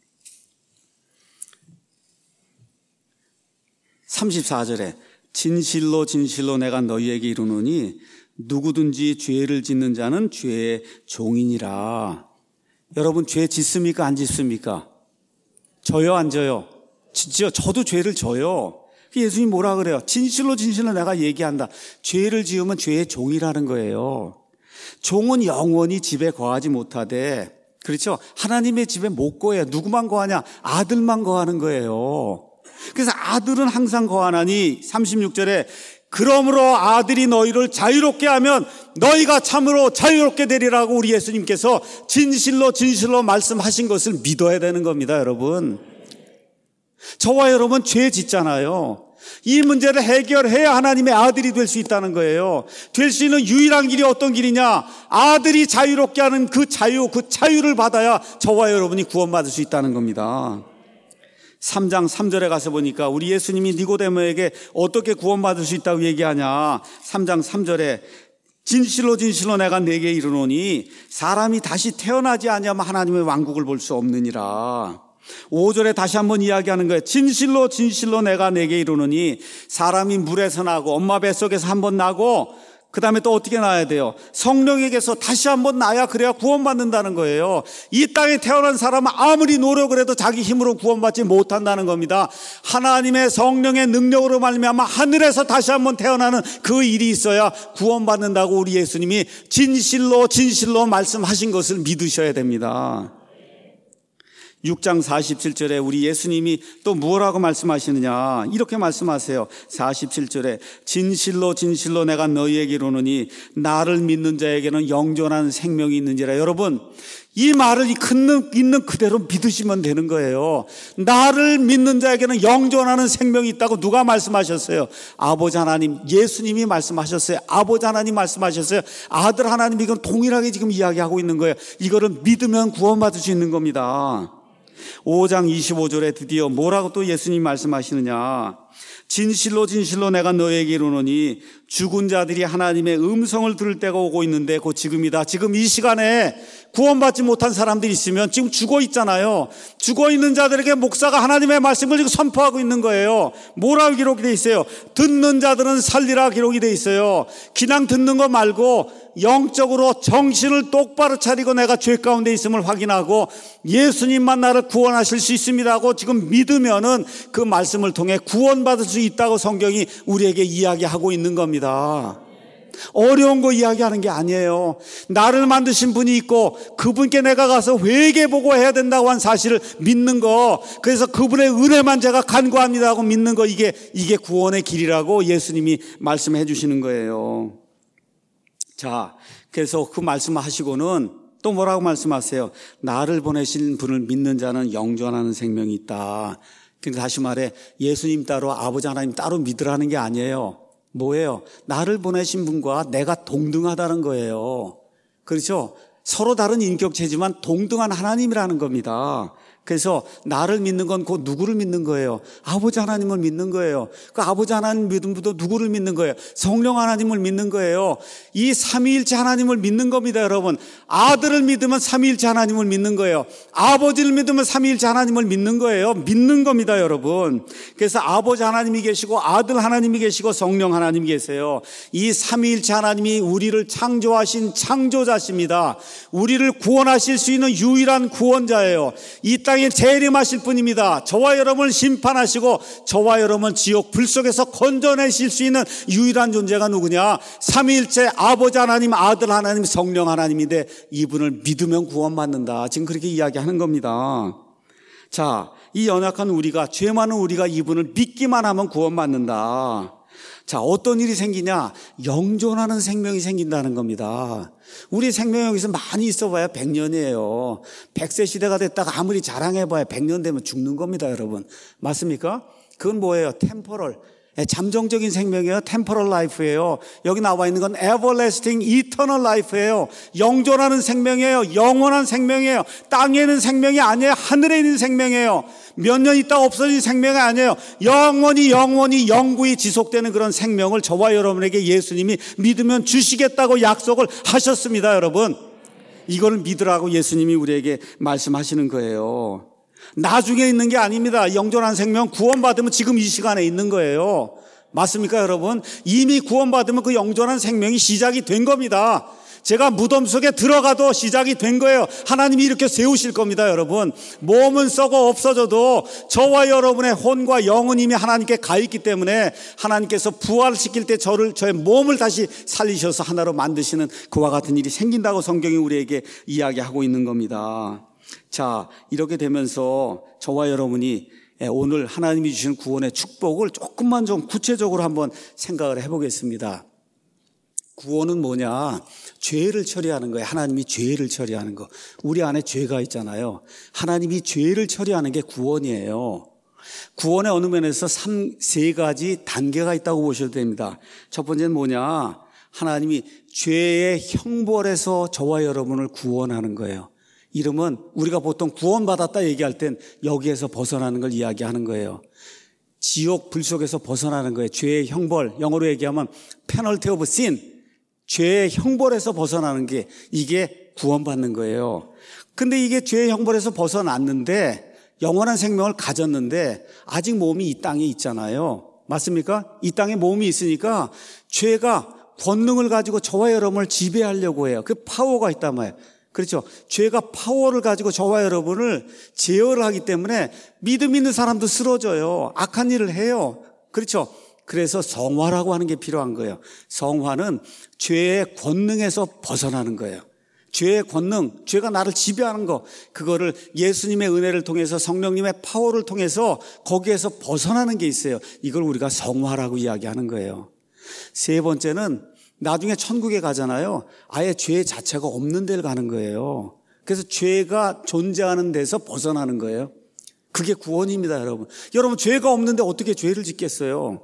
삼십사 절에 진실로 진실로 내가 너희에게 이르노니 누구든지 죄를 짓는 자는 죄의 종이니라. 여러분, 죄 짓습니까? 안 짓습니까? 져요, 안 져요? 짓죠. 저도 죄를 져요. 예수님 뭐라 그래요? 진실로 진실로 내가 얘기한다. 죄를 지으면 죄의 종이라는 거예요. 종은 영원히 집에 거하지 못하되, 그렇죠? 하나님의 집에 못 거해요. 누구만 거하냐? 아들만 거하는 거예요. 그래서 아들은 항상 거하나니 삼십육 절에 그러므로 아들이 너희를 자유롭게 하면 너희가 참으로 자유롭게 되리라고 우리 예수님께서 진실로 진실로 말씀하신 것을 믿어야 되는 겁니다, 여러분. 저와 여러분 죄 짓잖아요. 이 문제를 해결해야 하나님의 아들이 될 수 있다는 거예요. 될 수 있는 유일한 길이 어떤 길이냐? 아들이 자유롭게 하는 그 자유, 그 자유를 받아야 저와 여러분이 구원받을 수 있다는 겁니다. 삼 장 삼 절에 가서 보니까 우리 예수님이 니고데모에게 어떻게 구원받을 수 있다고 얘기하냐? 삼 장 삼 절에 진실로 진실로 내가 네게 이르노니 사람이 다시 태어나지 아니하면 하나님의 왕국을 볼 수 없느니라. 오 절에 다시 한번 이야기하는 거예요. 진실로 진실로 내가 네게 이르노니 사람이 물에서 나고 엄마 뱃속에서 한번 나고 그 다음에 또 어떻게 나야 돼요? 성령에게서 다시 한번 나야 그래야 구원받는다는 거예요. 이 땅에 태어난 사람은 아무리 노력을 해도 자기 힘으로 구원받지 못한다는 겁니다. 하나님의 성령의 능력으로 말미암아 하늘에서 다시 한번 태어나는 그 일이 있어야 구원받는다고 우리 예수님이 진실로 진실로 말씀하신 것을 믿으셔야 됩니다. 육 장 사십칠 절에 우리 예수님이 또 뭐라고 말씀하시느냐? 이렇게 말씀하세요. 사십칠 절에 진실로 진실로 내가 너희에게 이르노니 나를 믿는 자에게는 영존한 생명이 있는지라. 여러분, 이 말을 있는 그대로 믿으시면 되는 거예요. 나를 믿는 자에게는 영존하는 생명이 있다고 누가 말씀하셨어요? 아버지 하나님, 예수님이 말씀하셨어요. 아버지 하나님 말씀하셨어요. 아들 하나님, 이건 동일하게 지금 이야기하고 있는 거예요. 이거를 믿으면 구원받을 수 있는 겁니다. 오 장 이십오 절에 드디어 뭐라고 또 예수님 말씀하시느냐? 진실로 진실로 내가 너에게 이르노니 죽은 자들이 하나님의 음성을 들을 때가 오고 있는데 곧 지금이다. 지금 이 시간에 구원받지 못한 사람들이 있으면 지금 죽어 있잖아요. 죽어 있는 자들에게 목사가 하나님의 말씀을 지금 선포하고 있는 거예요. 뭐라고 기록이 돼 있어요? 듣는 자들은 살리라 기록이 돼 있어요. 그냥 듣는 거 말고 영적으로 정신을 똑바로 차리고 내가 죄 가운데 있음을 확인하고 예수님만 나를 구원하실 수 있습니다 하고 지금 믿으면은 그 말씀을 통해 구원받을 수 있다고 성경이 우리에게 이야기하고 있는 겁니다. 어려운 거 이야기하는 게 아니에요. 나를 만드신 분이 있고 그분께 내가 가서 회개보고 해야 된다고 한 사실을 믿는 거, 그래서 그분의 은혜만 제가 간구합니다 하고 믿는 거, 이게 이게 구원의 길이라고 예수님이 말씀해 주시는 거예요. 자, 그래서 그 말씀하시고는 또 뭐라고 말씀하세요? 나를 보내신 분을 믿는 자는 영존하는 생명이 있다. 그러니까 다시 말해 예수님 따로 아버지 하나님 따로 믿으라는 게 아니에요. 뭐예요? 나를 보내신 분과 내가 동등하다는 거예요. 그렇죠? 서로 다른 인격체지만 동등한 하나님이라는 겁니다. 그래서 나를 믿는 건 곧 누구를 믿는 거예요? 아버지 하나님을 믿는 거예요. 그 아버지 하나님 믿는 분도 누구를 믿는 거예요? 성령 하나님을 믿는 거예요. 이 삼위일체 하나님을 믿는 겁니다, 여러분. 아들을 믿으면 삼위일체 하나님을 믿는 거예요. 아버지를 믿으면 삼위일체 하나님을 믿는 거예요. 믿는 겁니다, 여러분. 그래서 아버지 하나님이 계시고 아들 하나님이 계시고 성령 하나님이 계세요. 이 삼위일체 하나님이 우리를 창조하신 창조자십니다. 우리를 구원하실 수 있는 유일한 구원자예요. 이 땅 땅에 재림하실 분입니다. 저와 여러분을 심판하시고 저와 여러분을 지옥 불 속에서 건져내실 수 있는 유일한 존재가 누구냐? 삼위일체 아버지 하나님, 아들 하나님, 성령 하나님인데 이분을 믿으면 구원받는다. 지금 그렇게 이야기하는 겁니다. 자, 이 연약한 우리가, 죄 많은 우리가 이분을 믿기만 하면 구원받는다. 자, 어떤 일이 생기냐? 영존하는 생명이 생긴다는 겁니다. 우리 생명이 여기서 많이 있어봐야 백 년이에요. 백 세 시대가 됐다가 아무리 자랑해봐야 백 년 되면 죽는 겁니다, 여러분. 맞습니까? 그건 뭐예요? 템포럴. 잠정적인 생명이에요. 템포럴 라이프예요. 여기 나와 있는 건 everlasting, eternal life예요. 영존하는 생명이에요. 영원한 생명이에요. 땅에 있는 생명이 아니에요. 하늘에 있는 생명이에요. 몇 년 있다 없어진 생명이 아니에요. 영원히 영원히 영구히 지속되는 그런 생명을 저와 여러분에게 예수님이 믿으면 주시겠다고 약속을 하셨습니다, 여러분. 이걸 믿으라고 예수님이 우리에게 말씀하시는 거예요. 나중에 있는 게 아닙니다. 영존한 생명 구원받으면 지금 이 시간에 있는 거예요. 맞습니까, 여러분? 이미 구원받으면 그 영존한 생명이 시작이 된 겁니다. 제가 무덤 속에 들어가도 시작이 된 거예요. 하나님이 이렇게 세우실 겁니다, 여러분. 몸은 썩어 없어져도 저와 여러분의 혼과 영은 이미 하나님께 가 있기 때문에 하나님께서 부활시킬 때 저를, 저의 몸을 다시 살리셔서 하나로 만드시는 그와 같은 일이 생긴다고 성경이 우리에게 이야기하고 있는 겁니다. 자, 이렇게 되면서 저와 여러분이 오늘 하나님이 주신 구원의 축복을 조금만 좀 구체적으로 한번 생각을 해보겠습니다. 구원은 뭐냐? 죄를 처리하는 거예요. 하나님이 죄를 처리하는 거. 우리 안에 죄가 있잖아요. 하나님이 죄를 처리하는 게 구원이에요. 구원의 어느 면에서 삼, 세 가지 단계가 있다고 보셔도 됩니다. 첫 번째는 뭐냐? 하나님이 죄의 형벌에서 저와 여러분을 구원하는 거예요. 이름은 우리가 보통 구원받았다 얘기할 땐 여기에서 벗어나는 걸 이야기하는 거예요. 지옥 불 속에서 벗어나는 거예요. 죄의 형벌, 영어로 얘기하면 penalty of sin, 죄의 형벌에서 벗어나는 게 이게 구원받는 거예요. 근데 이게 죄의 형벌에서 벗어났는데 영원한 생명을 가졌는데 아직 몸이 이 땅에 있잖아요. 맞습니까? 이 땅에 몸이 있으니까 죄가 권능을 가지고 저와 여러분을 지배하려고 해요. 그 파워가 있단 말이에요. 그렇죠. 죄가 파워를 가지고 저와 여러분을 제어를 하기 때문에 믿음 있는 사람도 쓰러져요. 악한 일을 해요. 그렇죠. 그래서 성화라고 하는 게 필요한 거예요. 성화는 죄의 권능에서 벗어나는 거예요. 죄의 권능, 죄가 나를 지배하는 거, 그거를 예수님의 은혜를 통해서 성령님의 파워를 통해서 거기에서 벗어나는 게 있어요. 이걸 우리가 성화라고 이야기하는 거예요. 세 번째는 나중에 천국에 가잖아요. 아예 죄 자체가 없는 데를 가는 거예요. 그래서 죄가 존재하는 데서 벗어나는 거예요. 그게 구원입니다, 여러분. 여러분, 죄가 없는데 어떻게 죄를 짓겠어요?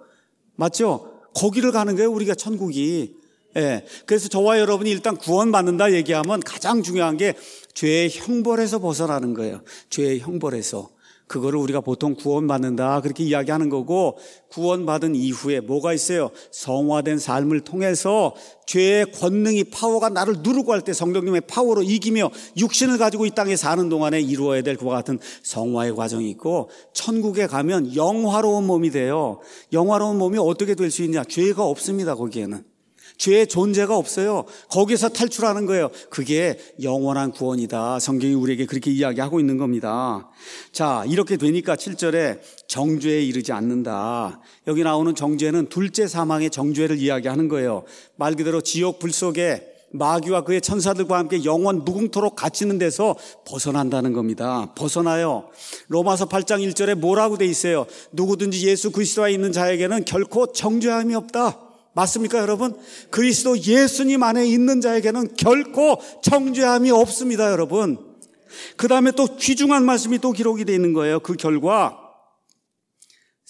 맞죠? 거기를 가는 거예요, 우리가 천국이. 예. 그래서 저와 여러분이 일단 구원받는다 얘기하면 가장 중요한 게 죄의 형벌에서 벗어나는 거예요. 죄의 형벌에서. 그거를 우리가 보통 구원받는다 그렇게 이야기하는 거고, 구원받은 이후에 뭐가 있어요? 성화된 삶을 통해서 죄의 권능이, 파워가 나를 누르고 할 때 성령님의 파워로 이기며 육신을 가지고 이 땅에 사는 동안에 이루어야 될 그와 같은 성화의 과정이 있고, 천국에 가면 영화로운 몸이 돼요. 영화로운 몸이 어떻게 될 수 있냐? 죄가 없습니다, 거기에는. 죄의 존재가 없어요. 거기서 탈출하는 거예요. 그게 영원한 구원이다. 성경이 우리에게 그렇게 이야기하고 있는 겁니다. 자, 이렇게 되니까 칠 절에 정죄에 이르지 않는다. 여기 나오는 정죄는 둘째 사망의 정죄를 이야기하는 거예요. 말 그대로 지옥 불 속에 마귀와 그의 천사들과 함께 영원 무궁토록 갇히는 데서 벗어난다는 겁니다. 벗어나요. 로마서 팔 장 일 절에 뭐라고 돼 있어요? 누구든지 예수 그리스도에 있는 자에게는 결코 정죄함이 없다. 맞습니까, 여러분? 그리스도 예수님 안에 있는 자에게는 결코 정죄함이 없습니다, 여러분. 그 다음에 또 귀중한 말씀이 또 기록이 되어 있는 거예요. 그 결과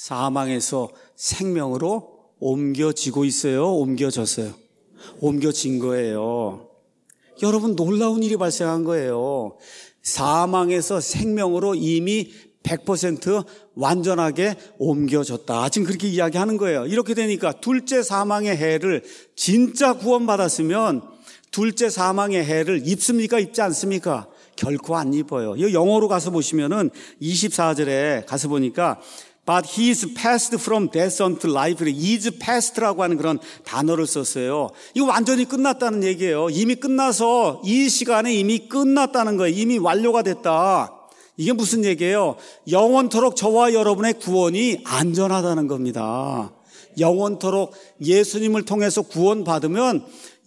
사망에서 생명으로 옮겨지고 있어요? 옮겨졌어요? 옮겨진 거예요. 여러분, 놀라운 일이 발생한 거예요. 사망에서 생명으로 이미 백 퍼센트 완전하게 옮겨졌다. 지금 그렇게 이야기하는 거예요. 이렇게 되니까 둘째 사망의 해를 진짜 구원받았으면 둘째 사망의 해를 입습니까? 입지 않습니까? 결코 안 입어요. 이 영어로 가서 보시면은 이십사 절에 가서 보니까 But he is passed from death unto life. is passed라고 하는 그런 단어를 썼어요. 이거 완전히 끝났다는 얘기예요. 이미 끝나서 이 시간에 이미 끝났다는 거예요. 이미 완료가 됐다. 이게 무슨 얘기예요? 영원토록 저와 여러분의 구원이 안전하다는 겁니다. 영원토록 예수님을 통해서 구원받으면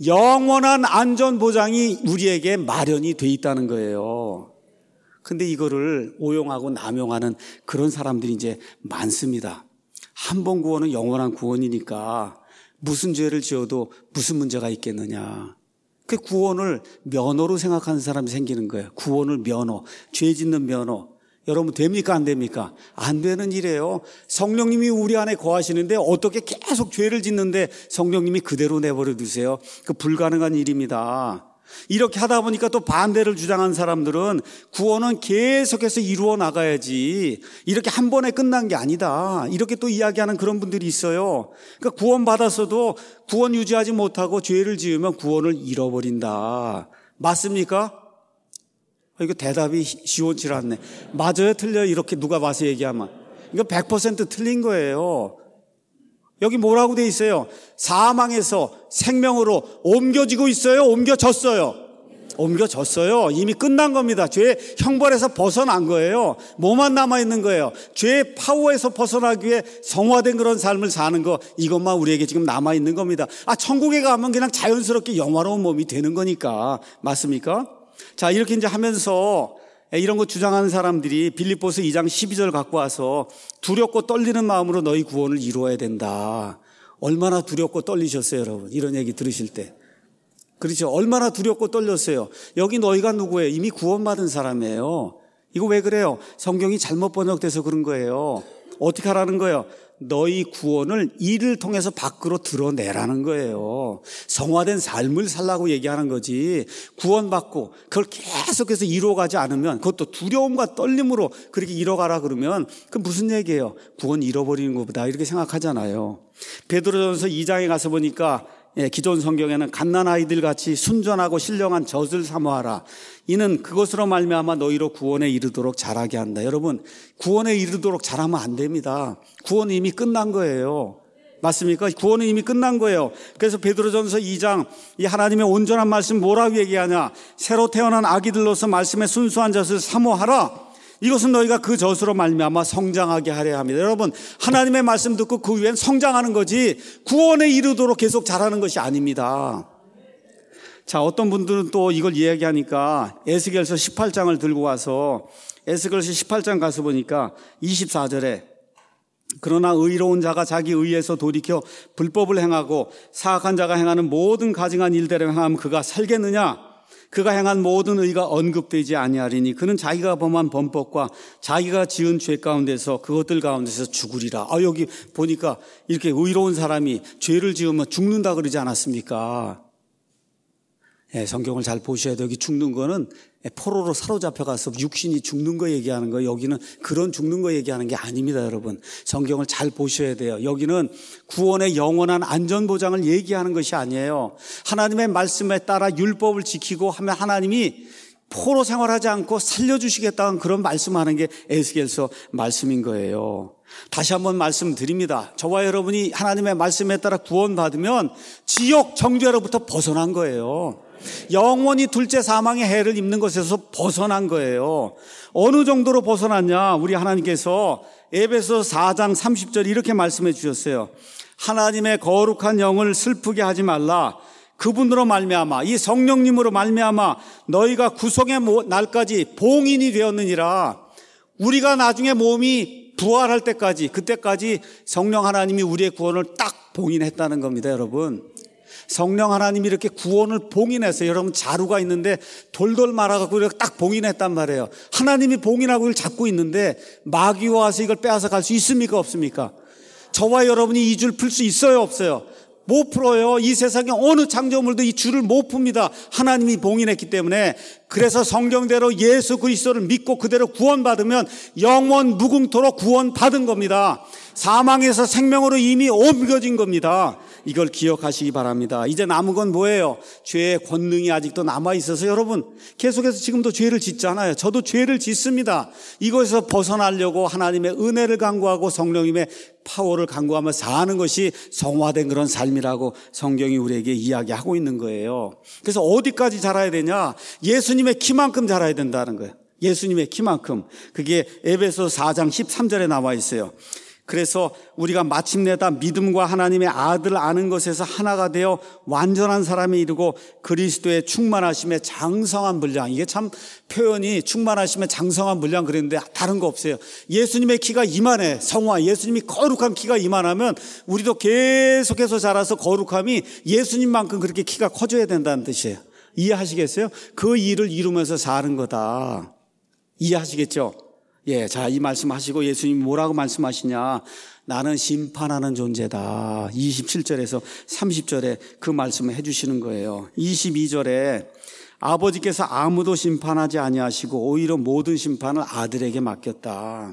영원한 안전보장이 우리에게 마련이 돼 있다는 거예요. 근데 이거를 오용하고 남용하는 그런 사람들이 이제 많습니다. 한 번 구원은 영원한 구원이니까 무슨 죄를 지어도 무슨 문제가 있겠느냐. 그 구원을 면허로 생각하는 사람이 생기는 거예요. 구원을 면허, 죄 짓는 면허. 여러분, 됩니까? 안 됩니까? 안 되는 일이에요. 성령님이 우리 안에 거하시는데 어떻게 계속 죄를 짓는데 성령님이 그대로 내버려 두세요? 그 불가능한 일입니다. 이렇게 하다 보니까 또 반대를 주장한 사람들은 구원은 계속해서 이루어 나가야지, 이렇게 한 번에 끝난 게 아니다, 이렇게 또 이야기하는 그런 분들이 있어요. 그러니까 구원 받았어도 구원 유지하지 못하고 죄를 지으면 구원을 잃어버린다. 맞습니까? 이거 대답이 시원치 않네. 맞아요? 틀려요? 이렇게 누가 봐서 얘기하면 이거 백 퍼센트 틀린 거예요. 여기 뭐라고 돼 있어요? 사망에서 생명으로 옮겨지고 있어요? 옮겨졌어요? 옮겨졌어요. 이미 끝난 겁니다. 죄의 형벌에서 벗어난 거예요. 뭐만 남아있는 거예요? 죄의 파워에서 벗어나기 위해 성화된 그런 삶을 사는 거, 이것만 우리에게 지금 남아있는 겁니다. 아, 천국에 가면 그냥 자연스럽게 영화로운 몸이 되는 거니까. 맞습니까? 자, 이렇게 이제 하면서 이런 거 주장하는 사람들이 빌립보서 이 장 십이 절 갖고 와서 두렵고 떨리는 마음으로 너희 구원을 이루어야 된다. 얼마나 두렵고 떨리셨어요, 여러분? 이런 얘기 들으실 때. 그렇죠? 얼마나 두렵고 떨렸어요. 여기 너희가 누구예요? 이미 구원받은 사람이에요. 이거 왜 그래요? 성경이 잘못 번역돼서 그런 거예요. 어떻게 하라는 거예요? 너희 구원을 이를 통해서 밖으로 드러내라는 거예요. 성화된 삶을 살라고 얘기하는 거지. 구원받고 그걸 계속해서 이루어가지 않으면, 그것도 두려움과 떨림으로 그렇게 이뤄가라 그러면 그 무슨 얘기예요? 구원 잃어버리는 것보다, 이렇게 생각하잖아요. 베드로전서 이 장에 가서 보니까 예, 기존 성경에는 갓난 아이들 같이 순전하고 신령한 젖을 사모하라. 이는 그것으로 말미암아 너희로 구원에 이르도록 자라게 한다. 여러분, 구원에 이르도록 자라면 안 됩니다. 구원은 이미 끝난 거예요. 맞습니까? 구원은 이미 끝난 거예요. 그래서 베드로전서 이 장, 이 하나님의 온전한 말씀 뭐라고 얘기하냐? 새로 태어난 아기들로서 말씀의 순수한 젖을 사모하라. 이것은 너희가 그 젖으로 말미암아 성장하게 하려 합니다. 여러분, 하나님의 말씀 듣고 그 위엔 성장하는 거지 구원에 이르도록 계속 자라는 것이 아닙니다. 자, 어떤 분들은 또 이걸 이야기하니까 에스겔서 십팔 장을 들고 와서 에스겔서 십팔 장 가서 보니까 이십사 절에 그러나 의로운 자가 자기 의에서 돌이켜 불법을 행하고 사악한 자가 행하는 모든 가증한 일대로 행하면 그가 살겠느냐? 그가 행한 모든 의가 언급되지 아니하리니 그는 자기가 범한 범법과 자기가 지은 죄 가운데서 그것들 가운데서 죽으리라. 아, 여기 보니까 이렇게 의로운 사람이 죄를 지으면 죽는다 그러지 않았습니까? 예, 성경을 잘 보셔야 돼요. 여기 죽는 거는 포로로 사로잡혀가서 육신이 죽는 거 얘기하는 거예요. 여기는 그런 죽는 거 얘기하는 게 아닙니다, 여러분. 성경을 잘 보셔야 돼요. 여기는 구원의 영원한 안전보장을 얘기하는 것이 아니에요. 하나님의 말씀에 따라 율법을 지키고 하면 하나님이 포로 생활하지 않고 살려주시겠다는 그런 말씀하는 게 에스겔서 말씀인 거예요. 다시 한번 말씀드립니다. 저와 여러분이 하나님의 말씀에 따라 구원받으면 지옥 정죄로부터 벗어난 거예요. 영원히 둘째 사망의 해를 입는 것에서 벗어난 거예요. 어느 정도로 벗어났냐? 우리 하나님께서 에베소 사 장 삼십 절 이렇게 말씀해 주셨어요. 하나님의 거룩한 영을 슬프게 하지 말라. 그분으로 말미암아, 이 성령님으로 말미암아 너희가 구속의 날까지 봉인이 되었느니라. 우리가 나중에 몸이 부활할 때까지, 그때까지 성령 하나님이 우리의 구원을 딱 봉인했다는 겁니다, 여러분. 성령 하나님이 이렇게 구원을 봉인해서, 여러분 자루가 있는데 돌돌 말아갖고 이렇게 딱 봉인했단 말이에요. 하나님이 봉인하고 이걸 잡고 있는데 마귀가 와서 이걸 빼앗아 갈 수 있습니까? 없습니까? 저와 여러분이 이 줄 풀 수 있어요? 없어요? 못 풀어요. 이 세상에 어느 창조물도 이 줄을 못 풉니다. 하나님이 봉인했기 때문에. 그래서 성경대로 예수 그리스도를 믿고 그대로 구원받으면 영원 무궁토록 구원받은 겁니다. 사망에서 생명으로 이미 옮겨진 겁니다. 이걸 기억하시기 바랍니다. 이제 남은 건 뭐예요? 죄의 권능이 아직도 남아있어서 여러분 계속해서 지금도 죄를 짓잖아요. 저도 죄를 짓습니다. 이것에서 벗어나려고 하나님의 은혜를 간구하고 성령님의 파워를 간구하며 사는 것이 성화된 그런 삶이라고 성경이 우리에게 이야기하고 있는 거예요. 그래서 어디까지 자라야 되냐? 예수님의 키만큼 자라야 된다는 거예요. 예수님의 키만큼. 그게 에베소 사 장 십삼 절에 나와 있어요. 그래서 우리가 마침내 다 믿음과 하나님의 아들을 아는 것에서 하나가 되어 완전한 사람에 이르고 그리스도의 충만하심에 장성한 분량. 이게 참 표현이 충만하심에 장성한 분량 그랬는데 다른 거 없어요. 예수님의 키가 이만해. 성화. 예수님이 거룩한 키가 이만하면 우리도 계속해서 자라서 거룩함이 예수님만큼 그렇게 키가 커져야 된다는 뜻이에요. 이해하시겠어요? 그 일을 이루면서 사는 거다. 이해하시겠죠? 예, 자, 이 말씀 하시고 예수님이 뭐라고 말씀하시냐? 나는 심판하는 존재다. 이십칠 절에서 삼십 절에 그 말씀을 해주시는 거예요. 이십이 절에 아버지께서 아무도 심판하지 아니하시고 오히려 모든 심판을 아들에게 맡겼다.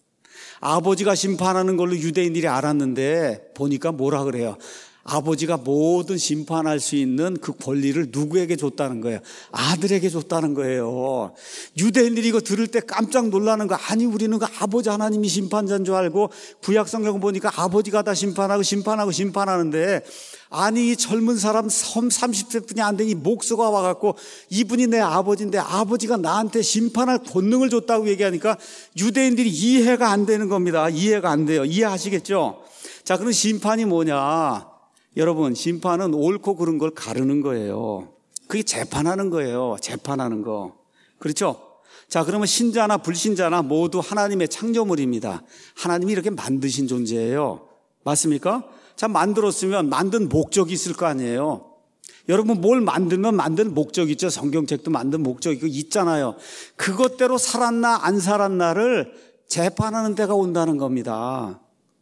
아버지가 심판하는 걸로 유대인들이 알았는데 보니까 뭐라 그래요? 아버지가 모든 심판할 수 있는 그 권리를 누구에게 줬다는 거예요? 아들에게 줬다는 거예요. 유대인들이 이거 들을 때 깜짝 놀라는 거. 아니 우리는 그 아버지 하나님이 심판자인 줄 알고 구약 성경 보니까 아버지가 다 심판하고 심판하고 심판하는데, 아니 이 젊은 사람 삼십 세뿐이 안 된 이 목수가 와갖고 이분이 내 아버지인데 아버지가 나한테 심판할 권능을 줬다고 얘기하니까 유대인들이 이해가 안 되는 겁니다. 이해가 안 돼요. 이해하시겠죠? 자, 그럼 심판이 뭐냐? 여러분, 심판은 옳고 그른 걸 가르는 거예요. 그게 재판하는 거예요. 재판하는 거. 그렇죠? 자, 그러면 신자나 불신자나 모두 하나님의 창조물입니다. 하나님이 이렇게 만드신 존재예요. 맞습니까? 자, 만들었으면 만든 목적이 있을 거 아니에요. 여러분, 뭘 만들면 만든 목적 있죠. 성경책도 만든 목적이 있잖아요. 그것대로 살았나 안 살았나를 재판하는 때가 온다는 겁니다.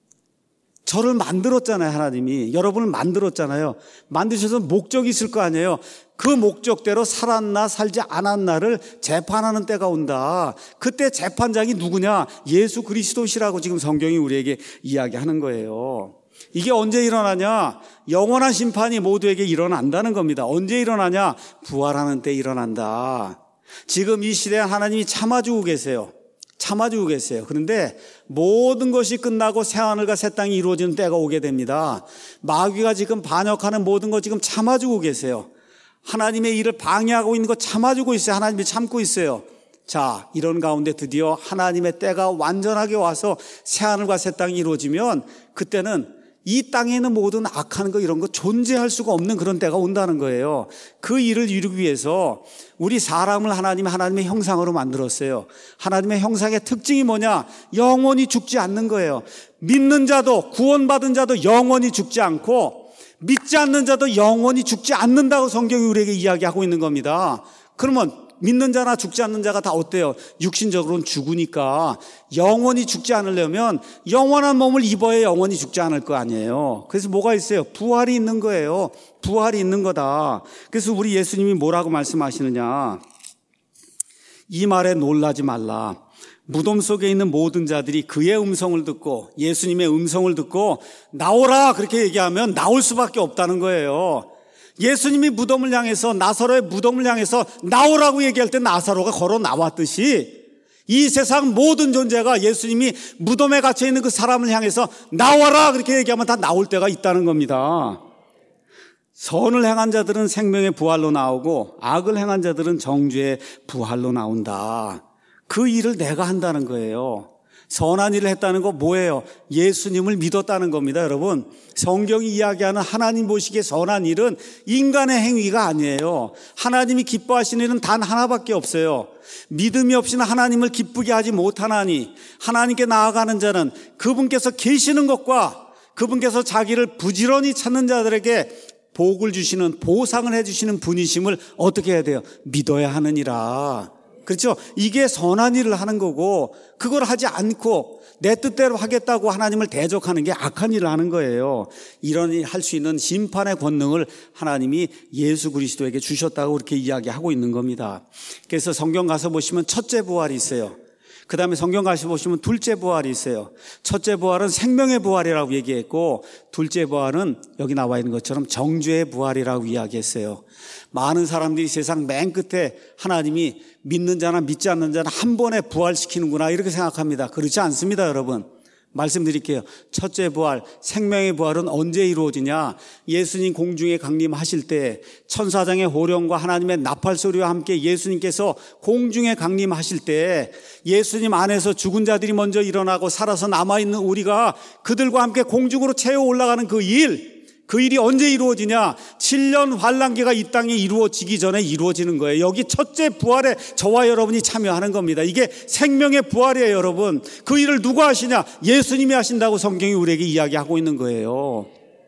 저를 만들었잖아요. 하나님이 여러분을 만들었잖아요. 만드셔서 목적이 있을 거 아니에요. 그 목적대로 살았나 살지 않았나를 재판하는 때가 온다. 그때 재판장이 누구냐? 예수 그리스도시라고 지금 성경이 우리에게 이야기하는 거예요. 이게 언제 일어나냐? 영원한 심판이 모두에게 일어난다는 겁니다. 언제 일어나냐? 부활하는 때 일어난다. 지금 이 시대에 하나님이 참아주고 계세요. 참아주고 계세요. 그런데 모든 것이 끝나고 새하늘과 새 땅이 이루어지는 때가 오게 됩니다. 마귀가 지금 반역하는 모든 것 지금 참아주고 계세요. 하나님의 일을 방해하고 있는 거 참아주고 있어요. 하나님이 참고 있어요. 자, 이런 가운데 드디어 하나님의 때가 완전하게 와서 새하늘과 새 땅이 이루어지면 그때는 이 땅에 있는 모든 악한 거 이런 거 존재할 수가 없는 그런 때가 온다는 거예요. 그 일을 이루기 위해서 우리 사람을 하나님 하나님의 형상으로 만들었어요. 하나님의 형상의 특징이 뭐냐? 영원히 죽지 않는 거예요. 믿는 자도 구원받은 자도 영원히 죽지 않고 믿지 않는 자도 영원히 죽지 않는다고 성경이 우리에게 이야기하고 있는 겁니다. 그러면 믿는 자나 죽지 않는 자가 다 어때요? 육신적으로는 죽으니까 영원히 죽지 않으려면 영원한 몸을 입어야 영원히 죽지 않을 거 아니에요. 그래서 뭐가 있어요? 부활이 있는 거예요. 부활이 있는 거다. 그래서 우리 예수님이 뭐라고 말씀하시느냐? 이 말에 놀라지 말라. 무덤 속에 있는 모든 자들이 그의 음성을 듣고 예수님의 음성을 듣고 나오라 그렇게 얘기하면 나올 수밖에 없다는 거예요. 예수님이 무덤을 향해서 나사로의 무덤을 향해서 나오라고 얘기할 때 나사로가 걸어 나왔듯이 이 세상 모든 존재가 예수님이 무덤에 갇혀 있는 그 사람을 향해서 나와라 그렇게 얘기하면 다 나올 때가 있다는 겁니다. 선을 행한 자들은 생명의 부활로 나오고 악을 행한 자들은 정죄의 부활로 나온다. 그 일을 내가 한다는 거예요. 선한 일을 했다는 거 뭐예요? 예수님을 믿었다는 겁니다. 여러분, 성경이 이야기하는 하나님 보시기에 선한 일은 인간의 행위가 아니에요. 하나님이 기뻐하시는 일은 단 하나밖에 없어요. 믿음이 없이는 하나님을 기쁘게 하지 못하나니 하나님께 나아가는 자는 그분께서 계시는 것과 그분께서 자기를 부지런히 찾는 자들에게 복을 주시는, 보상을 해주시는 분이심을 어떻게 해야 돼요? 믿어야 하느니라. 그렇죠? 이게 선한 일을 하는 거고, 그걸 하지 않고 내 뜻대로 하겠다고 하나님을 대적하는 게 악한 일을 하는 거예요. 이런 일 할 수 있는 심판의 권능을 하나님이 예수 그리스도에게 주셨다고 그렇게 이야기하고 있는 겁니다. 그래서 성경 가서 보시면 첫째 부활이 있어요. 그 다음에 성경 가서 보시면 둘째 부활이 있어요. 첫째 부활은 생명의 부활이라고 얘기했고, 둘째 부활은 여기 나와 있는 것처럼 정죄의 부활이라고 이야기했어요. 많은 사람들이 세상 맨 끝에 하나님이 믿는 자나 믿지 않는 자나 한 번에 부활시키는구나 이렇게 생각합니다. 그렇지 않습니다, 여러분. 말씀드릴게요. 첫째 부활, 생명의 부활은 언제 이루어지냐? 예수님 공중에 강림하실 때 천사장의 호령과 하나님의 나팔 소리와 함께 예수님께서 공중에 강림하실 때 예수님 안에서 죽은 자들이 먼저 일어나고 살아서 남아있는 우리가 그들과 함께 공중으로 채워 올라가는 그 일, 그 일이 언제 이루어지냐? 칠 년 환란기가 이 땅에 이루어지기 전에 이루어지는 거예요. 여기 첫째 부활에 저와 여러분이 참여하는 겁니다. 이게 생명의 부활이에요, 여러분. 그 일을 누가 하시냐? 예수님이 하신다고 성경이 우리에게 이야기하고 있는 거예요.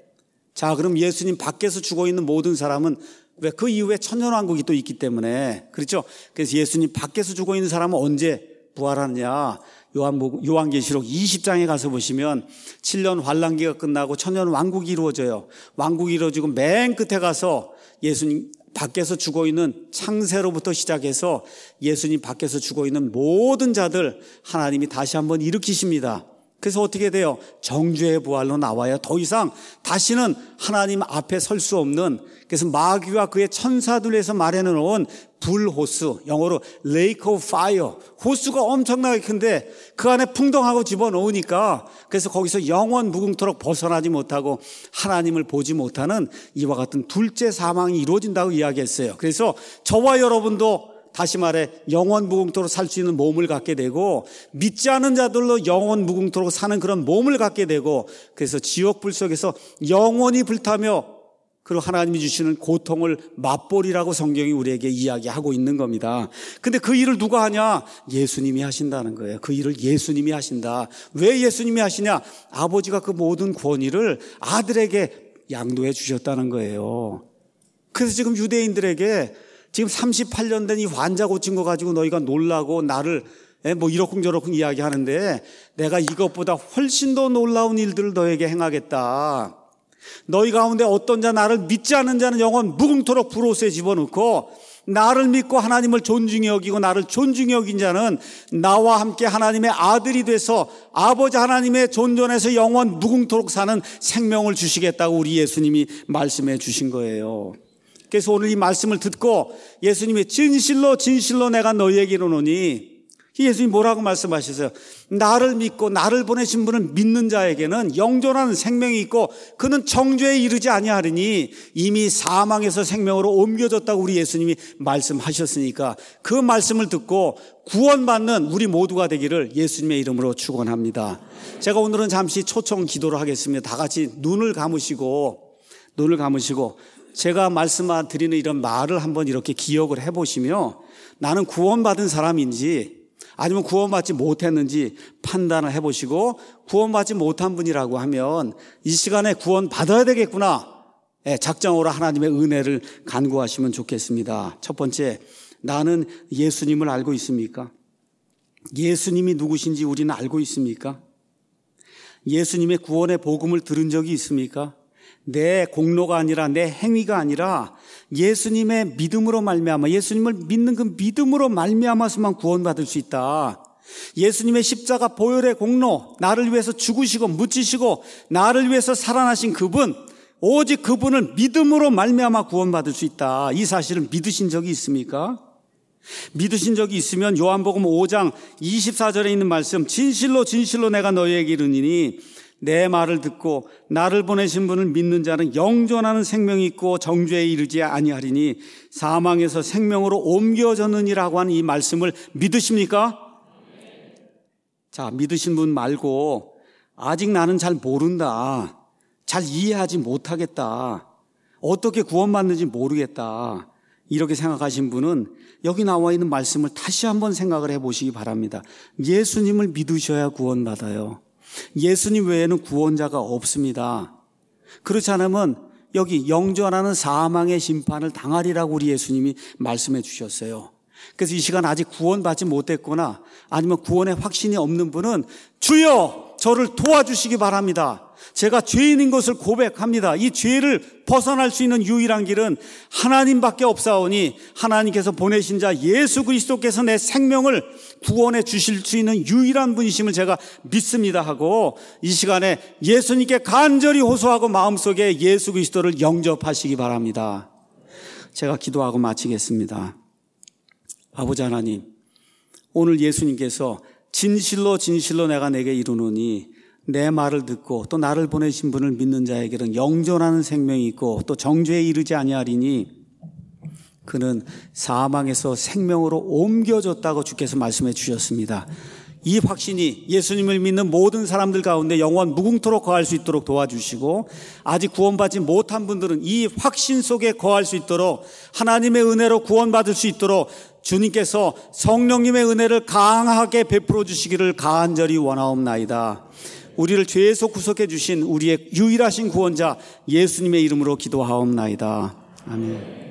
자, 그럼 예수님 밖에서 죽어 있는 모든 사람은 왜? 그 이후에 천년왕국이 또 있기 때문에, 그렇죠? 그래서 예수님 밖에서 죽어 있는 사람은 언제 부활하느냐? 요한, 요한계시록 이십 장에 가서 보시면 칠 년 환란기가 끝나고 천년 왕국이 이루어져요. 왕국이 이루어지고 맨 끝에 가서 예수님 밖에서 죽어 있는 창세로부터 시작해서 예수님 밖에서 죽어 있는 모든 자들 하나님이 다시 한번 일으키십니다. 그래서 어떻게 돼요? 정죄의 부활로 나와요. 더 이상 다시는 하나님 앞에 설 수 없는, 그래서 마귀와 그의 천사들에서 마련해놓은 불호수, 영어로 lake of fire, 호수가 엄청나게 큰데 그 안에 풍덩하고 집어넣으니까 그래서 거기서 영원 무궁토록 벗어나지 못하고 하나님을 보지 못하는 이와 같은 둘째 사망이 이루어진다고 이야기했어요. 그래서 저와 여러분도 다시 말해 영원 무궁토록 살 수 있는 몸을 갖게 되고, 믿지 않은 자들로 영원 무궁토록 사는 그런 몸을 갖게 되고, 그래서 지옥불 속에서 영원히 불타며 그리고 하나님이 주시는 고통을 맛보리라고 성경이 우리에게 이야기하고 있는 겁니다. 근데 그 일을 누가 하냐? 예수님이 하신다는 거예요. 그 일을 예수님이 하신다. 왜 예수님이 하시냐? 아버지가 그 모든 권위를 아들에게 양도해 주셨다는 거예요. 그래서 지금 유대인들에게 지금 삼십팔 년 된 이 환자 고친 거 가지고 너희가 놀라고 나를 뭐 이러쿵저러쿵 이야기하는데, 내가 이것보다 훨씬 더 놀라운 일들을 너에게 행하겠다. 너희 가운데 어떤 자 나를 믿지 않는 자는 영원 무궁토록 불호수에 집어넣고, 나를 믿고 하나님을 존중히 여기고 나를 존중히 여긴 자는 나와 함께 하나님의 아들이 돼서 아버지 하나님의 존전에서 영원 무궁토록 사는 생명을 주시겠다고 우리 예수님이 말씀해 주신 거예요. 그래서 오늘 이 말씀을 듣고 예수님이 진실로 진실로 내가 너희에게 이르노니, 예수님이 뭐라고 말씀하셨어요? 나를 믿고 나를 보내신 분을 믿는 자에게는 영존하는 생명이 있고 그는 정죄에 이르지 아니하리니 이미 사망에서 생명으로 옮겨졌다고 우리 예수님이 말씀하셨으니까 그 말씀을 듣고 구원받는 우리 모두가 되기를 예수님의 이름으로 축원합니다. 제가 오늘은 잠시 초청 기도를 하겠습니다. 다 같이 눈을 감으시고 눈을 감으시고 제가 말씀드리는 이런 말을 한번 이렇게 기억을 해보시며 나는 구원받은 사람인지 아니면 구원받지 못했는지 판단을 해보시고, 구원받지 못한 분이라고 하면 이 시간에 구원받아야 되겠구나, 작정으로 하나님의 은혜를 간구하시면 좋겠습니다. 첫 번째, 나는 예수님을 알고 있습니까? 예수님이 누구신지 우리는 알고 있습니까? 예수님의 구원의 복음을 들은 적이 있습니까? 내 공로가 아니라 내 행위가 아니라 예수님의 믿음으로 말미암아, 예수님을 믿는 그 믿음으로 말미암아서만 구원받을 수 있다. 예수님의 십자가 보혈의 공로, 나를 위해서 죽으시고 묻히시고 나를 위해서 살아나신 그분, 오직 그분을 믿음으로 말미암아 구원받을 수 있다. 이 사실을 믿으신 적이 있습니까? 믿으신 적이 있으면 요한복음 오 장 이십사 절에 있는 말씀, 진실로 진실로 내가 너희에게 이르니니 내 말을 듣고 나를 보내신 분을 믿는 자는 영존하는 생명이 있고 정죄에 이르지 아니하리니 사망에서 생명으로 옮겨졌느니라고 하는 이 말씀을 믿으십니까? 자, 믿으신 분 말고 아직 나는 잘 모른다, 잘 이해하지 못하겠다, 어떻게 구원받는지 모르겠다, 이렇게 생각하신 분은 여기 나와 있는 말씀을 다시 한번 생각을 해보시기 바랍니다. 예수님을 믿으셔야 구원받아요. 예수님 외에는 구원자가 없습니다. 그렇지 않으면 여기 영존하는 사망의 심판을 당하리라고 우리 예수님이 말씀해 주셨어요. 그래서 이 시간 아직 구원받지 못했거나 아니면 구원의 확신이 없는 분은 주여 저를 도와주시기 바랍니다. 제가 죄인인 것을 고백합니다. 이 죄를 벗어날 수 있는 유일한 길은 하나님밖에 없사오니 하나님께서 보내신 자 예수 그리스도께서 내 생명을 구원해 주실 수 있는 유일한 분이심을 제가 믿습니다 하고 이 시간에 예수님께 간절히 호소하고 마음속에 예수 그리스도를 영접하시기 바랍니다. 제가 기도하고 마치겠습니다. 아버지 하나님, 오늘 예수님께서 진실로 진실로 내가 내게 이르노니 내 말을 듣고 또 나를 보내신 분을 믿는 자에게는 영존하는 생명이 있고 또 정죄에 이르지 아니하리니 그는 사망에서 생명으로 옮겨졌다고 주께서 말씀해 주셨습니다. 이 확신이 예수님을 믿는 모든 사람들 가운데 영원 무궁토록 거할 수 있도록 도와주시고 아직 구원받지 못한 분들은 이 확신 속에 거할 수 있도록 하나님의 은혜로 구원받을 수 있도록 주님께서 성령님의 은혜를 강하게 베풀어 주시기를 간절히 원하옵나이다. 우리를 죄에서 구속해 주신 우리의 유일하신 구원자 예수님의 이름으로 기도하옵나이다. 아멘.